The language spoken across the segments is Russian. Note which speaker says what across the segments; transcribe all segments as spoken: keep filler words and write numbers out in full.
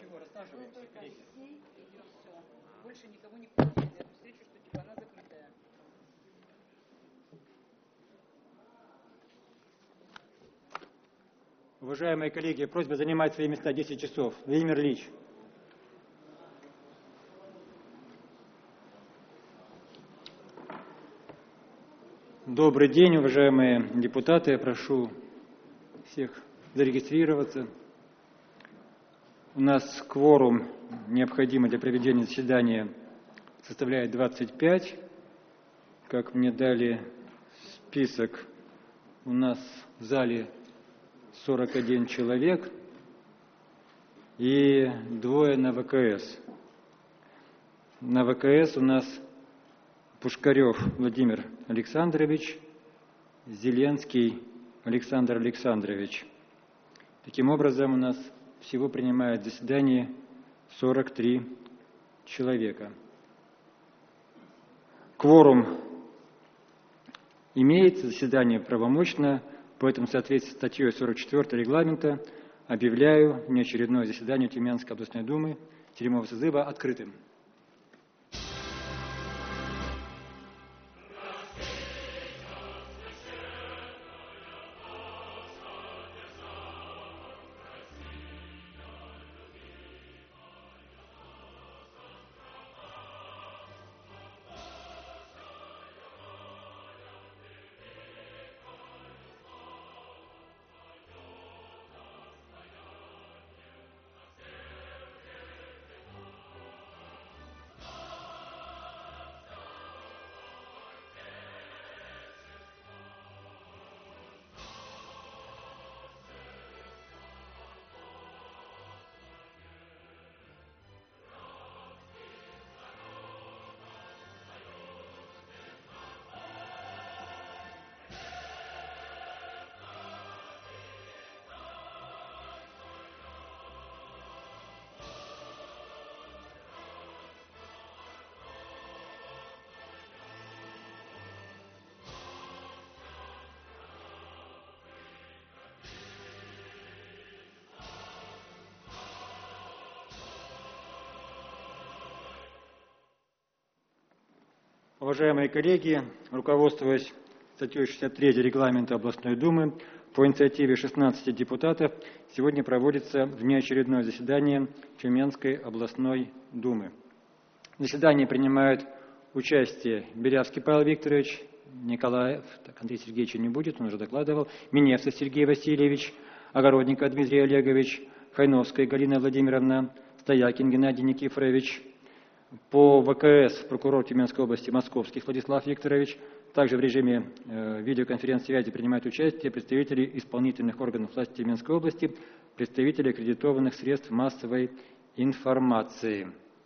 Speaker 1: Больше никого не пустили на эту встречу, что типа она закрытая.
Speaker 2: Уважаемые коллеги, просьба занимать свои места десять часов. Владимир Ильич. Добрый день, уважаемые депутаты. Я прошу всех зарегистрироваться. У нас кворум, необходимый для проведения заседания, составляет двадцать пять. Как мне дали список, у нас в зале сорок один человек и двое на ВКС. На ВКС у нас Пушкарев Владимир Александрович, Зеленский Александр Александрович. Таким образом, у нас всего принимает заседание сорок три человека. Кворум имеется, заседание правомочно, поэтому в соответствии с статьей сорок четвёртой регламента объявляю внеочередное заседание Тюменской областной думы седьмого созыва открытым. Уважаемые коллеги, руководствуясь статьей шестьдесят третьей регламента областной думы, по инициативе шестнадцати депутатов сегодня проводится внеочередное заседание Тюменской областной думы. В заседании принимают участие Белявский Павел Викторович, Николаев, так, Андрей Сергеевича не будет, он уже докладывал, Миневцев Сергей Васильевич, Огородников Дмитрий Олегович, Хайновская Галина Владимировна, Стоякин Геннадий Никифорович. По ВКС прокурор Тюменской области Московский Владислав Викторович. Также в режиме э, видеоконференц-связи принимают участие представители исполнительных органов власти Тюменской области, представители аккредитованных средств массовой информации.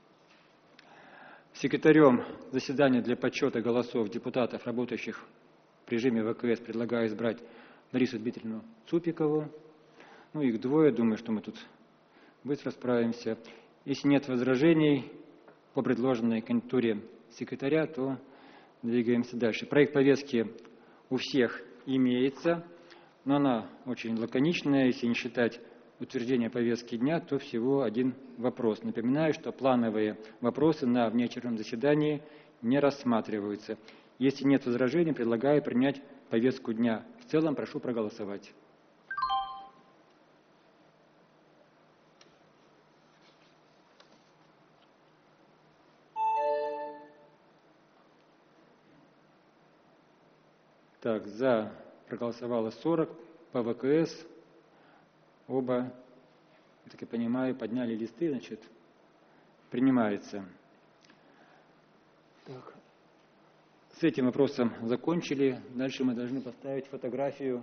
Speaker 2: Секретарем заседания для подсчета голосов депутатов, работающих в режиме ВКС, предлагаю избрать Ларису Дмитриевну Цупикову. Ну, их двое, думаю, что мы тут быстро справимся. Если нет возражений по предложенной кандидатуре секретаря, то двигаемся дальше. Проект повестки у всех имеется, но она очень лаконичная. Если не считать утверждения повестки дня, то всего один вопрос. Напоминаю, что плановые вопросы на внеочередном заседании не рассматриваются. Если нет возражений, предлагаю принять повестку дня. В целом прошу проголосовать. Так, за проголосовало сорок, по ВКС оба, я так и понимаю, подняли листы, значит, принимается. Так. С этим вопросом закончили. Дальше мы должны поставить фотографию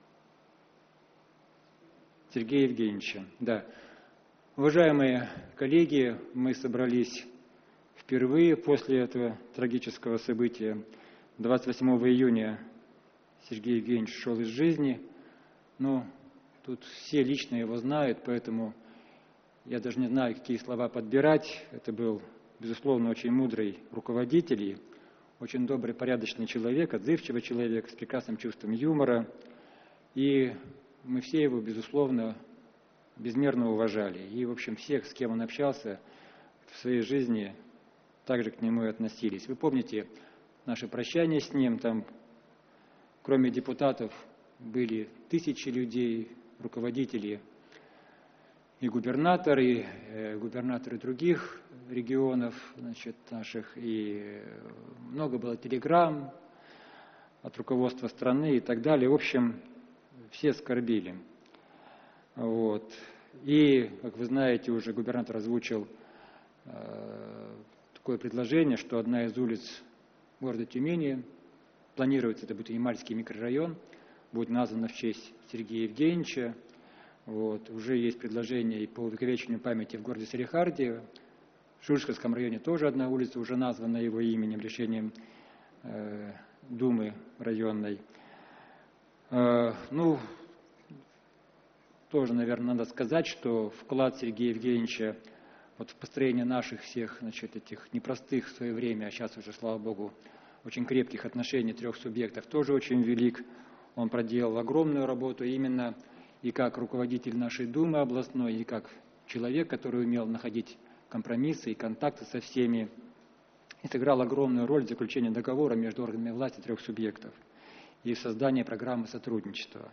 Speaker 2: Сергея Евгеньевича. Да. Уважаемые коллеги, мы собрались впервые после этого трагического события. двадцать восьмого июня Сергей Евгеньевич ушел из жизни. Ну, тут все лично его знают, поэтому я даже не знаю, какие слова подбирать. Это был, безусловно, очень мудрый руководитель и очень добрый, порядочный человек, отзывчивый человек с прекрасным чувством юмора. И мы все его, безусловно, безмерно уважали. И, в общем, всех, с кем он общался в своей жизни, также к нему и относились. Вы помните наше прощание с ним, там, кроме депутатов, были тысячи людей, руководители и губернаторы, и э, губернаторы других регионов, значит, наших, и много было телеграмм от руководства страны и так далее. В общем, все скорбили. Вот. И, как вы знаете, уже губернатор озвучил э, такое предложение, что одна из улиц города Тюмени, планируется, это будет Ямальский микрорайон, будет названа в честь Сергея Евгеньевича. Вот. Уже есть предложение и по увековечению памяти в городе Салехарде. В Шишковском районе тоже одна улица уже названа его именем, решением э, Думы районной. Э, ну, тоже, наверное, надо сказать, что вклад Сергея Евгеньевича вот в построение наших всех, значит, этих непростых в свое время, а сейчас уже, слава Богу, очень крепких отношений трех субъектов тоже очень велик. Он проделал огромную работу именно и как руководитель нашей Думы областной, и как человек, который умел находить компромиссы и контакты со всеми, и сыграл огромную роль в заключении договора между органами власти трех субъектов и в создании программы сотрудничества.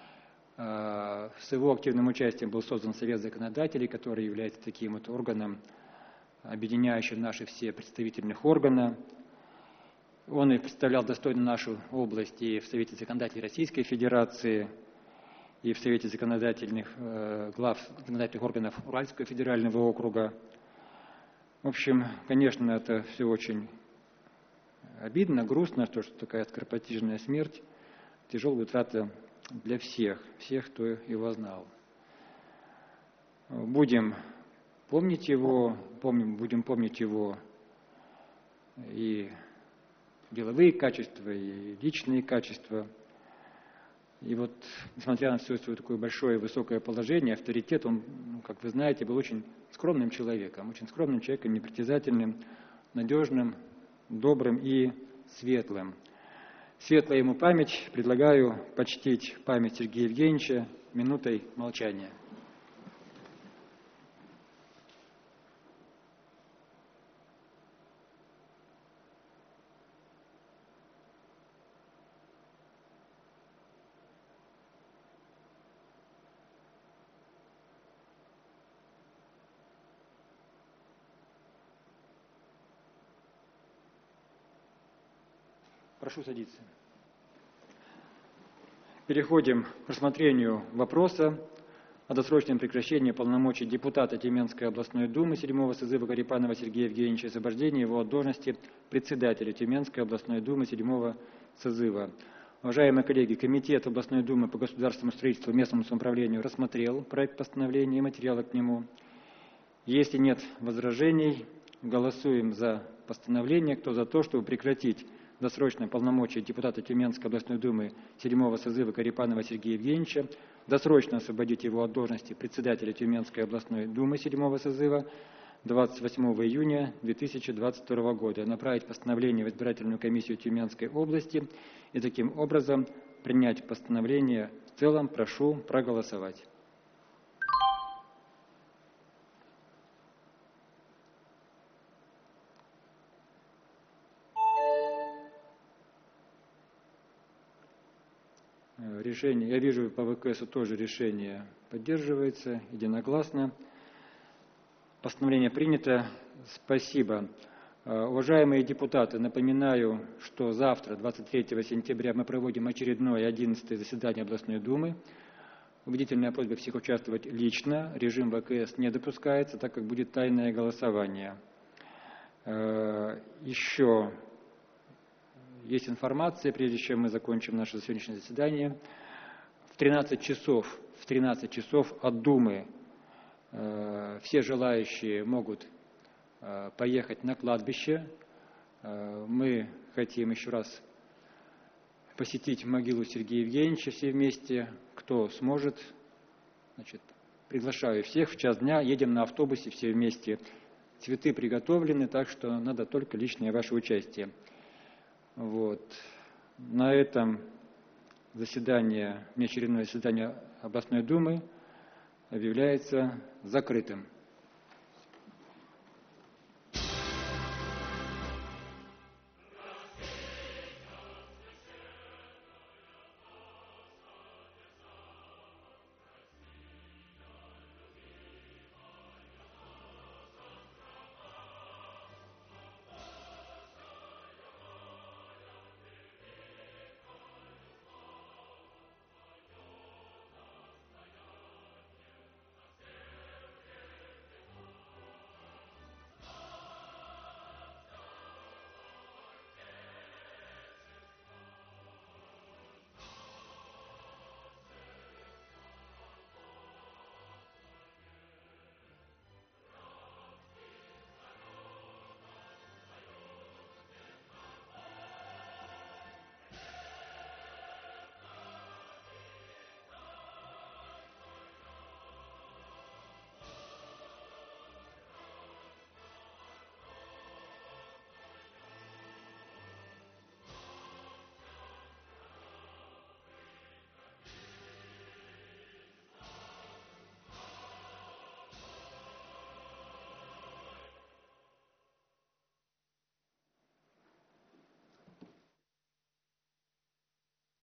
Speaker 2: С его активным участием был создан Совет законодателей, который является таким вот органом, объединяющим наши все представительных органы. Он и представлял достойно нашу область и в Совете законодателей Российской Федерации, и в Совете законодательных э, глав законодательных органов Уральского федерального округа. В общем, конечно, это все очень обидно, грустно, то, что такая скоропостижная смерть, тяжелая утрата для всех, всех, кто его знал. Будем помнить его, помним, будем помнить его и деловые качества, и личные качества. И вот, несмотря на все свое такое большое высокое положение, авторитет, он, ну, как вы знаете, был очень скромным человеком, очень скромным человеком, непритязательным, надежным, добрым и светлым. Светлая ему память. Предлагаю почтить память Сергея Евгеньевича минутой молчания. Прошу садиться. Переходим к рассмотрению вопроса о досрочном прекращении полномочий депутата Тюменской областной думы седьмого созыва Корепанова Сергея Евгеньевича и освобождения его от должности председателя Тюменской областной думы седьмого созыва. Уважаемые коллеги, Комитет областной думы по государственному строительству и местному самоуправлению рассмотрел проект постановления и материалы к нему. Если нет возражений, голосуем за постановление. Кто за то, чтобы прекратить досрочное полномочия депутата Тюменской областной думы седьмого созыва Корепанова Сергея Евгеньевича, досрочно освободить его от должности председателя Тюменской областной думы седьмого созыва двадцать восьмого июня две тысячи двадцать второго года, направить постановление в избирательную комиссию Тюменской области и таким образом принять постановление в целом. Прошу проголосовать. Решение, я вижу, по ВКСу тоже решение поддерживается единогласно. Постановление принято. Спасибо. Уважаемые депутаты, напоминаю, что завтра, двадцать третьего сентября, мы проводим очередное одиннадцатое заседание областной думы. Убедительная просьба всех участвовать лично. Режим ВКС не допускается, так как будет тайное голосование. Еще есть информация, прежде чем мы закончим наше сегодняшнее заседание. В тринадцать часов, в тринадцать часов от Думы э, все желающие могут э, поехать на кладбище. Э, мы хотим еще раз посетить могилу Сергея Евгеньевича все вместе. Кто сможет, значит, приглашаю всех в час дня. Едем на автобусе все вместе. Цветы приготовлены, так что надо только личное ваше участие. Вот. На этом заседание, внеочередное заседание областной думы объявляется закрытым.